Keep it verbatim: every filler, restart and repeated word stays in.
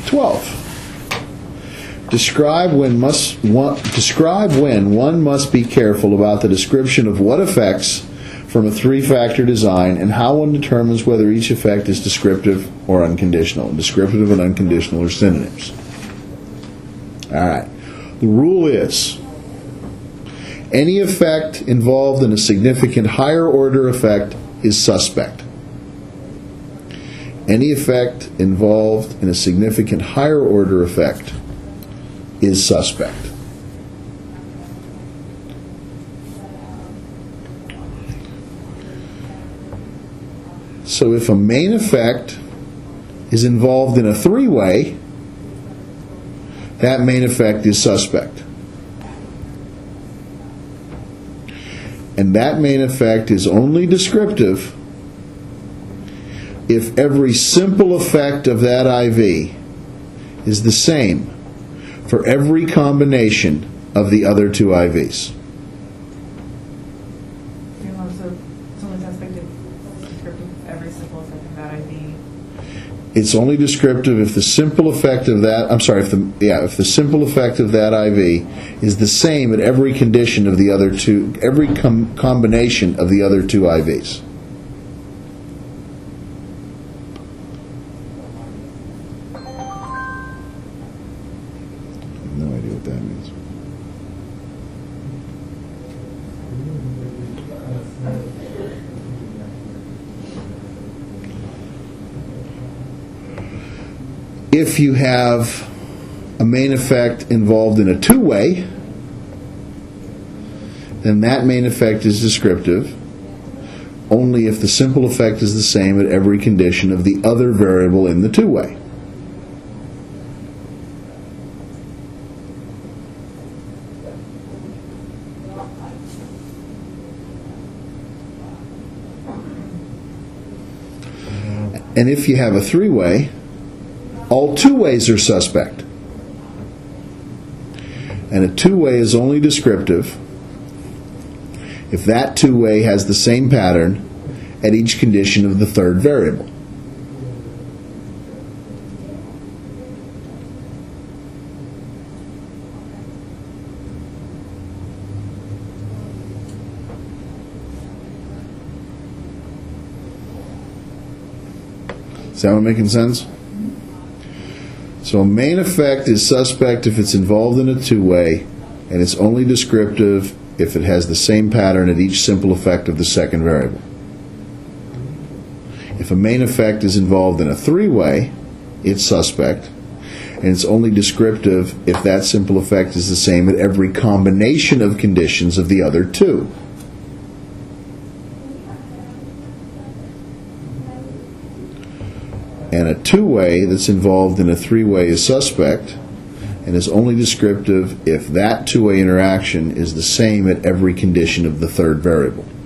twelve. Describe when must one, describe when one must be careful about the description of what effects from a three-factor design and how one determines whether each effect is descriptive or unconditional. Descriptive and unconditional are synonyms. All right. The rule is any effect involved in a significant higher order effect is suspect. Any effect involved in a significant higher order effect is suspect. So if a main effect is involved in a three-way, that main effect is suspect. And that main effect is only descriptive if every simple effect of that I V is the same for every combination of the other two I Vs. It's only descriptive if the simple effect of that, I'm sorry, if the yeah, if the simple effect of that I V is the same at every condition of the other two, every com combination of the other two I Vs. I have no idea what that means. If you have a main effect involved in a two-way, then that main effect is descriptive only if the simple effect is the same at every condition of the other variable in the two-way. And if you have a three-way, all two ways are suspect. And a two-way is only descriptive if that two-way has the same pattern at each condition of the third variable. Is that one making sense? So a main effect is suspect if it's involved in a two-way, and it's only descriptive if it has the same pattern at each simple effect of the second variable. If a main effect is involved in a three-way, it's suspect, and it's only descriptive if that simple effect is the same at every combination of conditions of the other two. And a two-way that's involved in a three-way is suspect and is only descriptive if that two-way interaction is the same at every condition of the third variable.